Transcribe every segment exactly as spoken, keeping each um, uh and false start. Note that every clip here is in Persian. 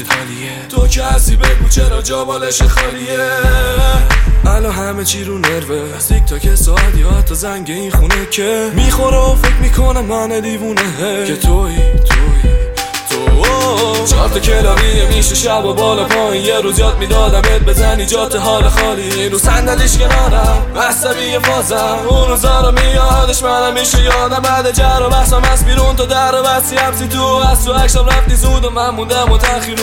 خالیه. تو که هستی بگو چرا جا بالش خالیه. الان همه چی رو نروه، از تیک تاک ساعت یا حتی زنگ این خونه که میخوره و فکر میکنم من دیوونه که توی توی تو چهار تا کلامیه میشه شب و بالا پایین. یه روز یاد میدادمت بزنی جات حال خالی رو صندلیش کنارم عصبی فازم. اون روزا رو میادش منم میشه یادم بعد جر و بحثم از بیرون تو در و بسی همسی تو از تو اکشم رفتی زود و من موندم و تخیرون.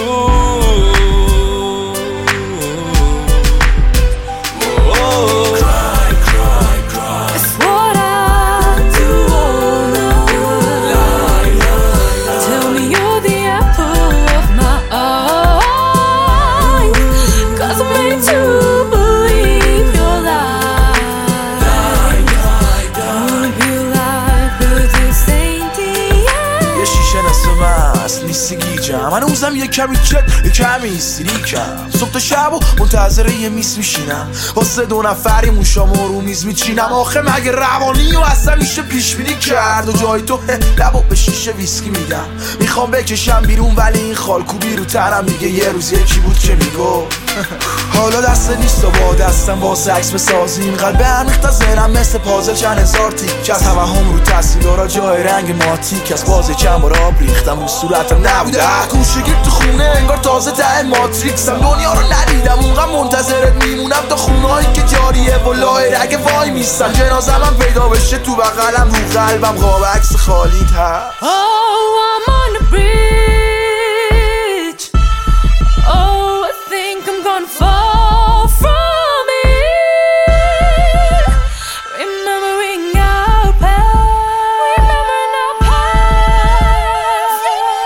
من اوزم یه کمی چک یه کمی سیری کم صبح تا شب و منتظر یه میس میشینم واسه دو نفری موشام رو میز میچینم. آخه مگه روانی و اصلا میشه پیش بینی کرد و جای تو لبو به شیشه ویسکی میدم. میخوام بکشم بیرون ولی این خالکوبی رو ترم میگه یه روز یکی بود که میگو حالا دست نیست و با دستم واسه عکس بسازیم. قلب عمیق تا ذهنم مثل پازل چند هزار تیک از توهم رو تصویرها جای رنگ ماتیک از بازه چند بار آب ریختم رو صورتم نبوده گوشه گیر تو خونه انگار تازه ته ماتریکسم. دنیا رو ندیدم اونقدر منتظرت میمونم تا خونهایی که جاریه و لای رگ وای میستن. جنازم هم پیدا بشه تو بغلم رو قلبم قاب عکس خالیت هست. Oh, I'm on the bridge. Oh, I think I'm gonna fall from it. Remembering our past. Remembering our past.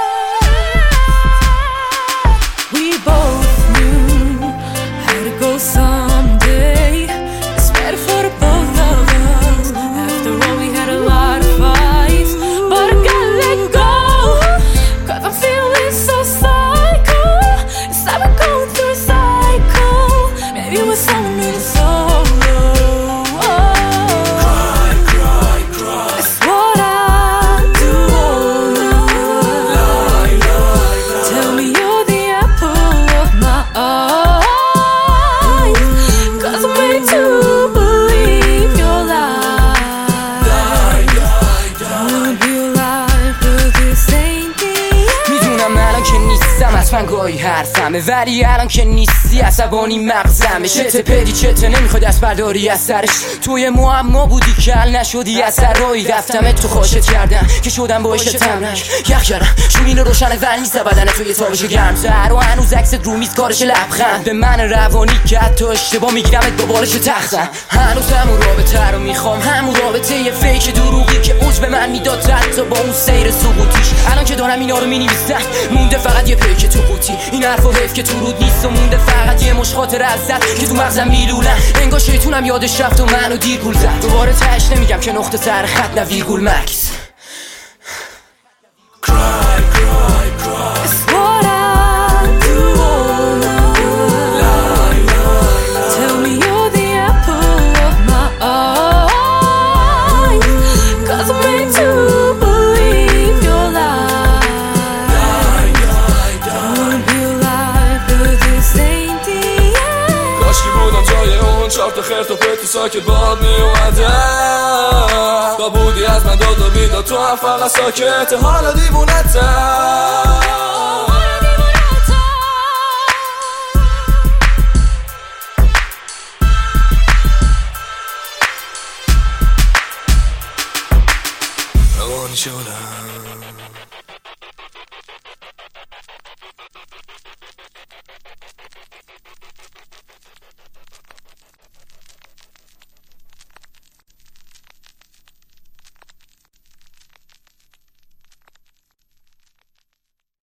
We both knew how to go someday. It's better for the both of us. After all, we had a lot of fights, but I gotta let go. Cause I'm feeling so psycho. It's like we're going through a cycle. Maybe we're someone really solo. Cry, cry, cry. It's what I do. Lie, lie, lie. Tell me you're the apple of my eye. Cause I'm ready to believe your lies. Die, die, die. Would you lie, but this ain't the end. میدونم الان که نیستم حتما گاهی حرفمه ولی الان که نیستی عصبانی مغزمه. چته پدی چته نمیخوای دست برداری از سرش. توی معما بودی که حل نشدی از سر رایی رفتم تو خوشت کردم که شدم باعث تمرک. یخ کردم شومین روشن ولی نیست بدن توی تابش گرمتر و هنوز عکست رو میز کارش لبخند به من روانی که حتی اشتباه میگیرمت با بالش تختم. هنوز همون رابطه رو میخوام همون رابطه یه فیک دروغی که اوج به من میداد حتی با اون سیر سقوطیش. الان که دارم اینا رو مینویسم مونده فقط یه پیک تو قوطی. این حرف و حیف که تو رود نیست و مونده فقط یه مش خاطره از زد که تو مغزم میلولن. انگار شیطونم یادش رفت و منو دیر گول زد. دوباره تهش نمیگم که نقطه سر خط نه ویرگول مکس. Cry, cry, cry. It's what I do. Lie, lie, lie. Tell me you're the apple of my eye. Cause I'm ready to believe your lies. Die, die, die. Would you lie, but this ain't the end. کاشکی بودم جای اون چهار تا خرت و پرت تو ساکت باد میومدم. تا بودی از من داد و بیداد تو هم فقط ساکت حالا دیوونتم.